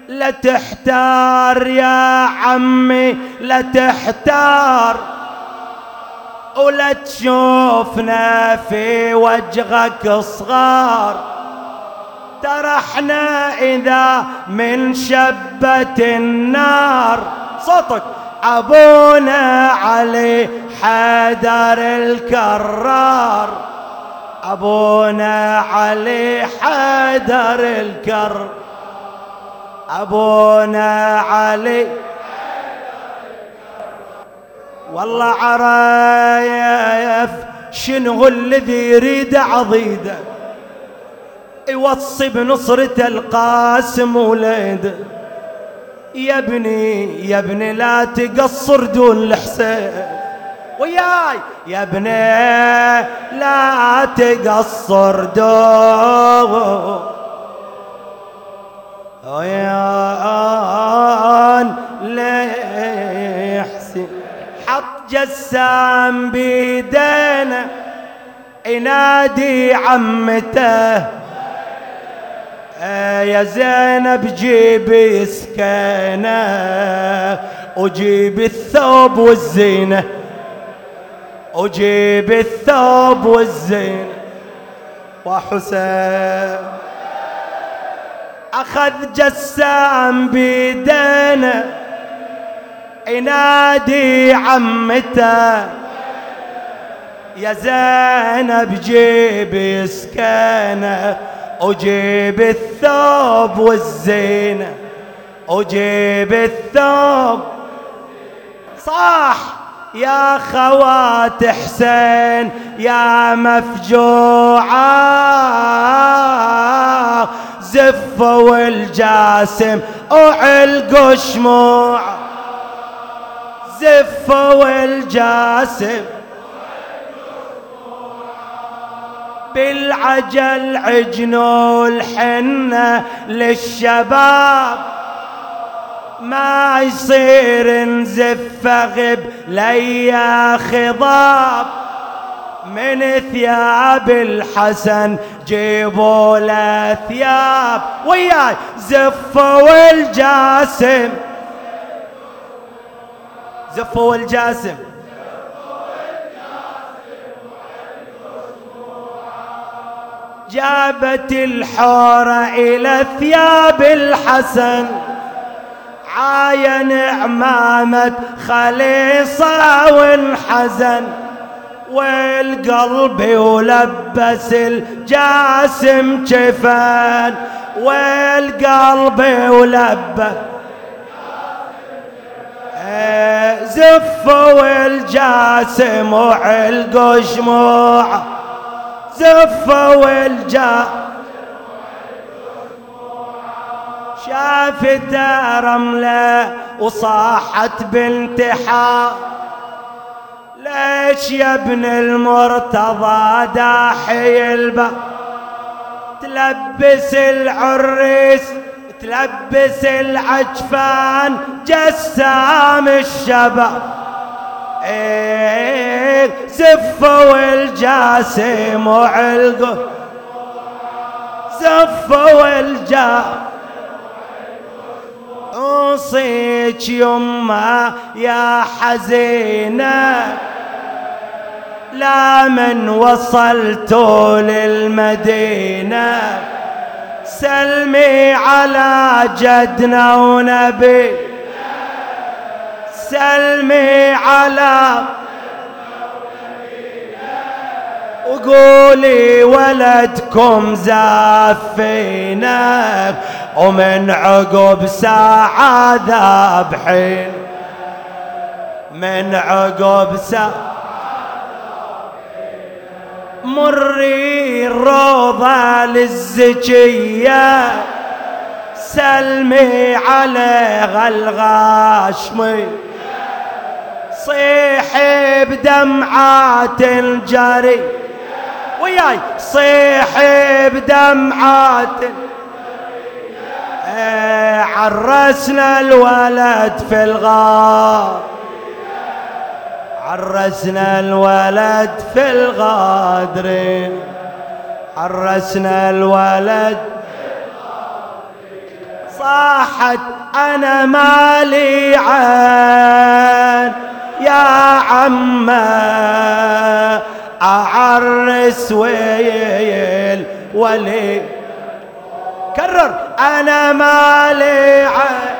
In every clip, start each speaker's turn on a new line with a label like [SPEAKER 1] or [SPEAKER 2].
[SPEAKER 1] لا تحتار يا عمي لا تحتار، ولا تشوفنا في وجهك صغار، ترى احنا اذا من شبة النار صوتك ابونا علي حيدر الكرار، ابونا علي حيدر الكرار، ابونا علي والله عرايف شنو الذي يريد عضيده يوصي بنصرة القاسم وليده. يا ابني يا ابني لا تقصر دون الحسين وياي، يا ابني لا تقصر دون ويان لحسين. حط جسام بيدينا ينادي عمته يا زينب جيبي سكينة وجيبي الثوب والزينة، وجيبي الثوب والزينة. وحسين أخذ جسام بيدينا ينادي عمته يا زينب جيبي سكينة وجيب الثوب والزينة، وجيب الثوب. صاح يا خوات حسين يا مفجوعة، زفوا الجاسم وعلقوا شموع، زفوا الجاسم بالعجل عجنوا الحنة للشباب، ما يصير نزف غب ليا خضاب، من ثياب الحسن جيبوا له ثياب وياي، زفوا الجاسم زفوا الجاسم جابت الحورة إلى ثياب الحسن، عاين عمامة خليصة وانحزن، والقلب ولبس الجاسم جفن، والقلب ولبس زفوا الجاسم وعلقوا شموع، زفوا الجاسم شافت رملة وصاحت بانتحار، ليش يا ابن المرتضى داحي الباب، تلبس العريس تلبس العجفان جسام الشباب، زفوا الجاسم وعلقوا، زفوا الجاسم. أوصيك يما يا حزينة لا من وصلتوا للمدينة، سلمي على جدنا ونبي، سلمي على وقولي ولدكم زافينك، ومن عقب ساعة ذابحين، من عقب ساعة مري الروضة للزكية، سلمي عليها الغاشمي، صيحي بدمعات الجري وياي، صيحي بدمعات عرسنا الولد في الغار، عرسنا الولد في الغادرين، عرسنا الولد صاحت أنا مالي عين يا عمه أعرس ويل ولي كرر أنا مالي عين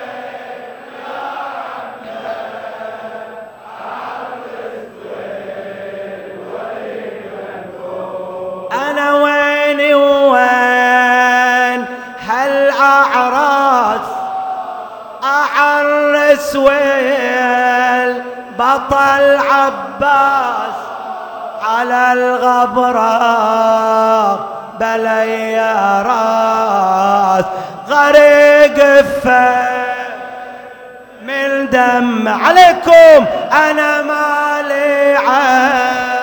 [SPEAKER 1] أنا ويني وين هالأعراس أعرس ويل بطل عباس على الغبرة بلي يا راس غريق من دم عليكم أنا مالي عين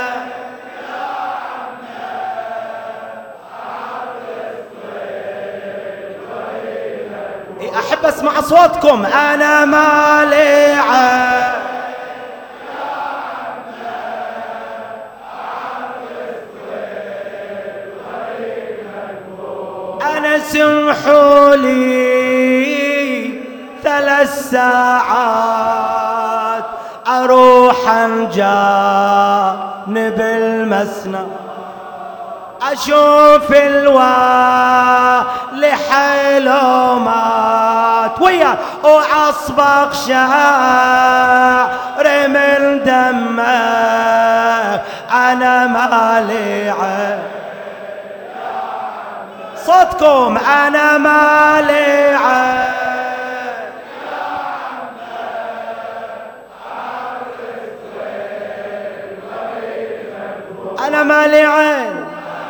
[SPEAKER 1] أحب أسمع أصواتكم أنا مالي عين أنا سمحوا لي 3 ساعات أروح جانب المسنى أشوف الوالي حلومات ويا وأصبغ شعري من دمه أنا مالي عين صوتكم أنا مالي عين أنا مالي عين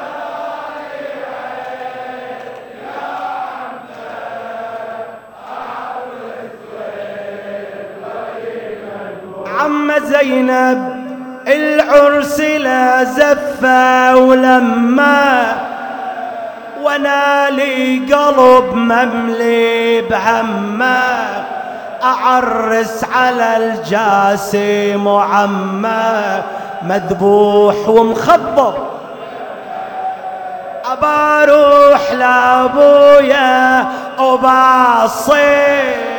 [SPEAKER 1] عم زينب العرس لا زفة ولما وانا لي قلب مملي بهمه اعرس على الجاسم وعمه مذبوح ومخضب ابى اروح لابويا وبصيح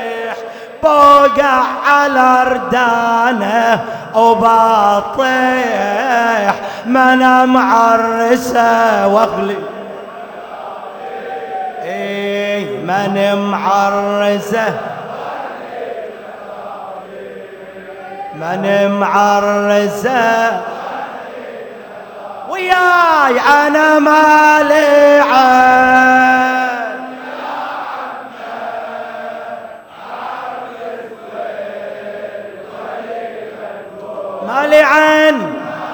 [SPEAKER 1] بوقع على ردانه وبطيح ما انا معرسه واغلي من معرسه من معرسه وياي انا مالي عين مالي عين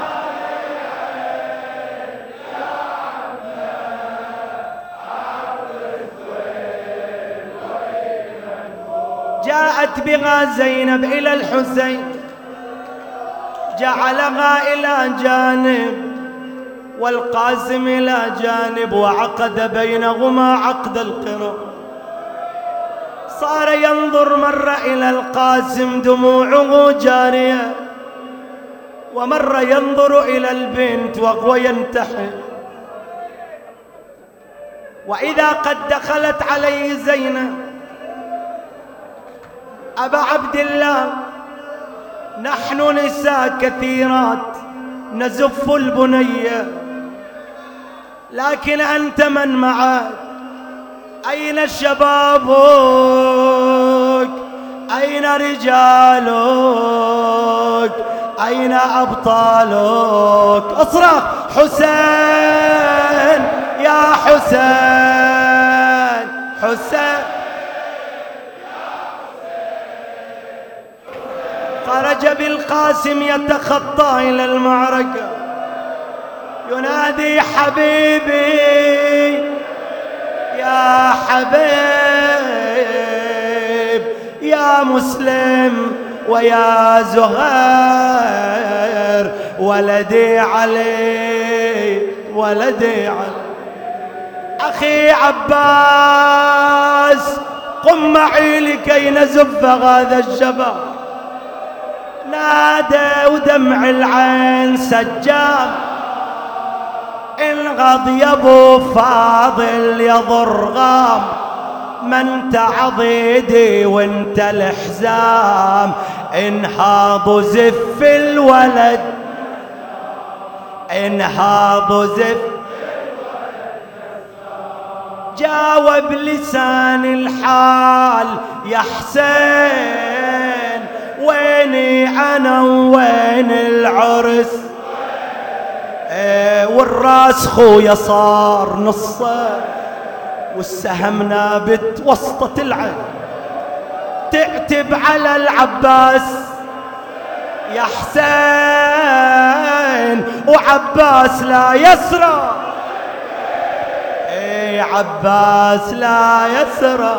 [SPEAKER 1] جاءت بها زينب إلى الحسين جعلها إلى جانب والقاسم إلى جانب وعقد بينهما عقد القران صار ينظر مرة إلى القاسم دموعه جارية ومرة ينظر إلى البنت وهو ينتحر وإذا قد دخلت عليه زينب أبا عبد الله نحن نساء كثيرات نزف البنية لكن أنت من معك أين شبابك أين رجالك أين أبطالك اصرخ حسين يا حسين حسين خرج بالقاسم يتخطى إلى المعركة ينادي حبيبي يا حبيب يا مسلم ويا زهير ولدي علي ولدي علي أخي عباس قم معي لكي نزف هذا الشباب نادى ودمع العين سجام الغض يا ابو فاضل يضر غام ما انت عضيدي وانت الحزام، انهاض وزف الولد، انهاض وزف. جاوب لسان الحال يا حسين، ويني انا وين العرس؟ والراس خويا صار نصه، والسهم نابت وسطة العين. تعتب على العباس يا حسين، وعباس لا يسرى، عباس لا يسرى.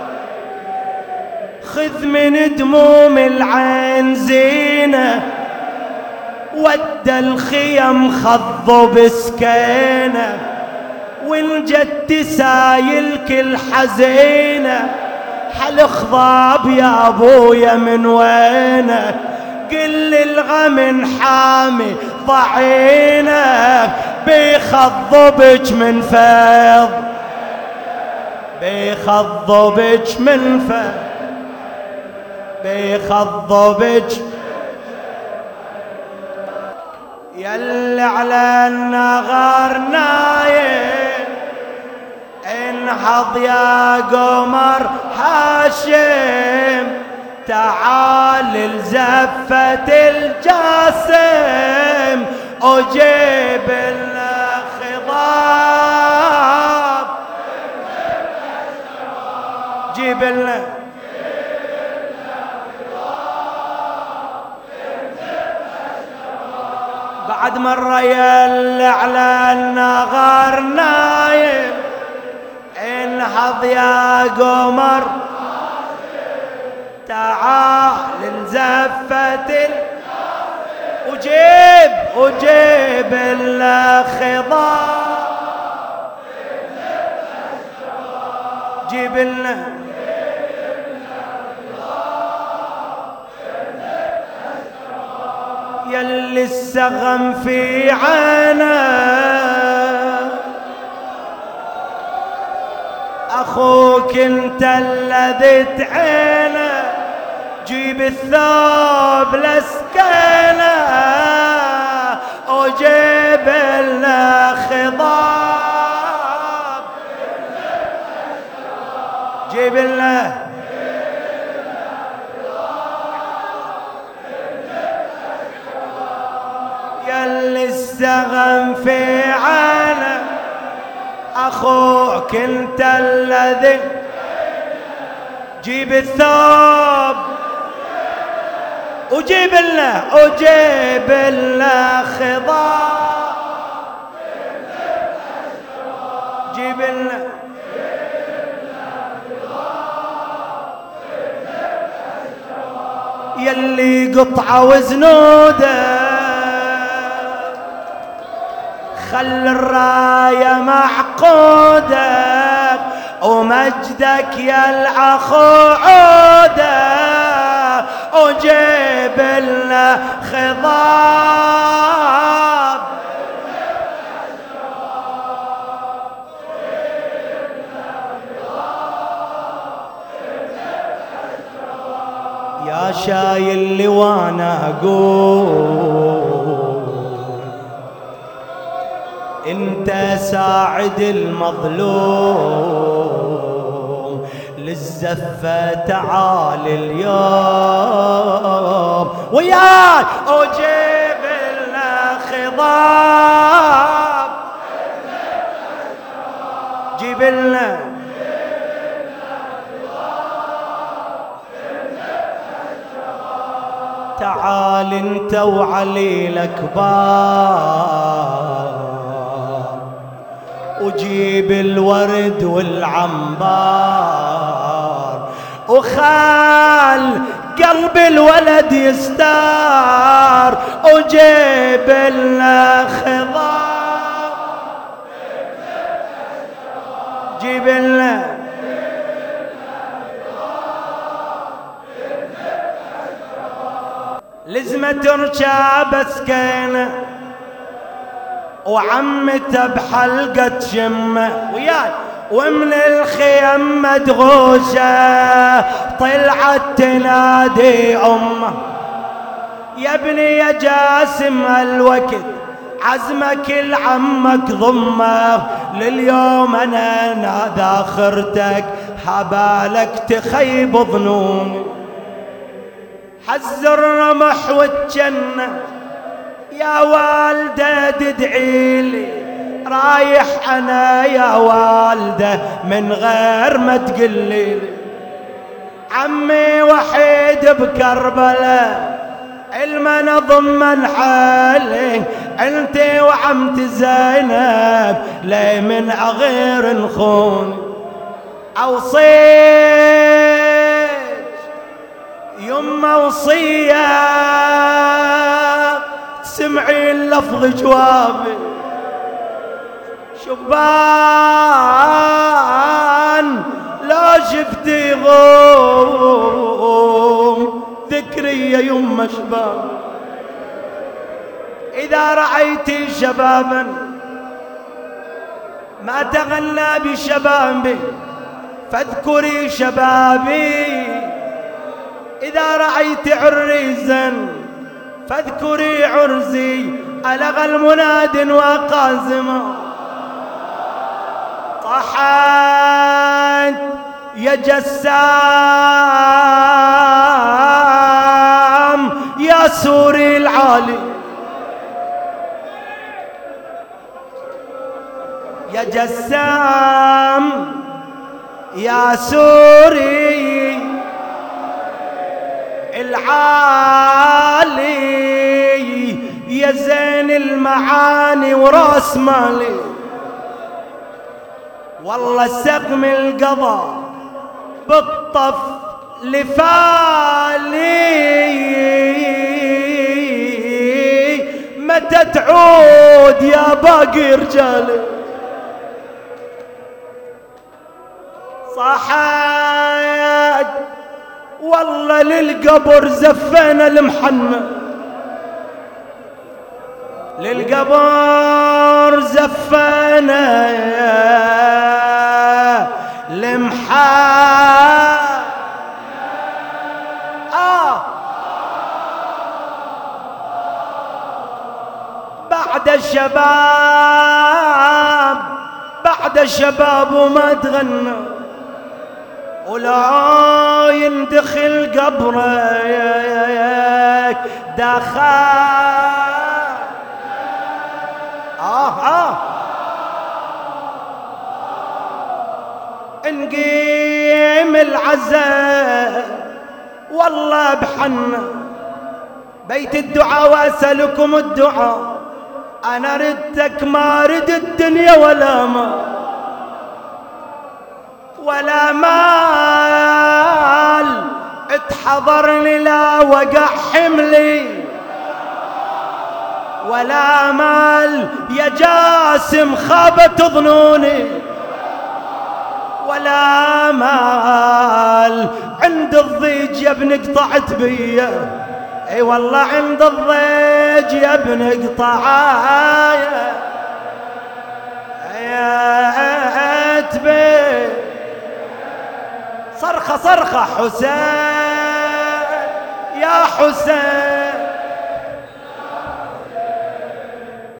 [SPEAKER 1] خذ من دموم العين زينة، ودى الخيم خضوا بسكينة، والجد سايلك الحزينة، حالخضاب يا ابويا من وينه؟ قل الغم حامي ضعينك، بيخضبك من فيض، بيخضبك من فيض، بيخضبك. يلي على النغار نايم، انهض يا قمر هاشم، تعال لزفة الجاسم، وجيب لنا خضاب، جيب لنا بعد مرة. يلي على النغار نايم، انهض يا قمر، تعال لزفة وجيب لنا خضاب، جيب لنا يلي السغم في عينه، اخوك انت الذي تعينه، جيب الثوب لسكينه، وجيب لنا خضاب، جيب لنا يلي السغم في عينه، اخوك انت الذي، جيب الثوب وجيب لنا خضاب، جيب لنا يلي قطعة وزنوده، خل الراية معقودك، ومجدك يا الأخو عودك، وجيب لنا خضاب، يا شايل لي وانا اقول انت ساعد المظلوم، للزفة تعال اليوم وياك، وجيب لنا خضاب، جيب لنا تعال انت وعلي الأكبار، وجيب الورد والعنبار، وخال قلب الولد يستار، وجيب لنا خضار، جيب لنا لزمة رشابة سكينة، وعمته بحلقة شمة وياي، ومن الخيم مدغوشة طلعت تنادي أمه يا ابني يا جاسم الوقت عزمك لعمك ضمه لليوم أنا نادى آخرتك حبالك تخيب ظنوني حز الرمح والجنة يا والدة تدعيلي رايح أنا يا والدة من غير ما تقلي عمي وحيد بكربلاء علما ضمن حالي انت وعمت زينب لي من غير نخون اوصيك يما وصيه تسمعي اللفظ جوابي شبان لا شفتي غوم ذكري يا يما شباب إذا رأيتي شبابا ما تغنى بشبابي فاذكري شبابي إذا رأيت عريزا فاذكري عرزي ألغى المناد وقازما طحت يا جسام يا سوري العالي يا جسام يا سوري العالي يا زين المعاني وراس مالي والله سقم القضاء بالطف لفالي متى تعود يا باقي رجالي صحايا والله للقبر زفينا المحنة للقبر زفينا المحنة بعد الشباب بعد الشباب وما تغنى ولا يندخل قبرك دخل نقيم العزاء والله بحنا بيت الدعاء واسألكم الدعاء انا ردك ما رد الدنيا ولا مال اتحضرني لا وقع حملي ولا مال يا جاسم خابت ظنوني ولا مال عند الضيج يا ابن قطعت بيا اي والله عند الضيج يا ابن قطعايا يا اتبي صرخة حسين يا حسين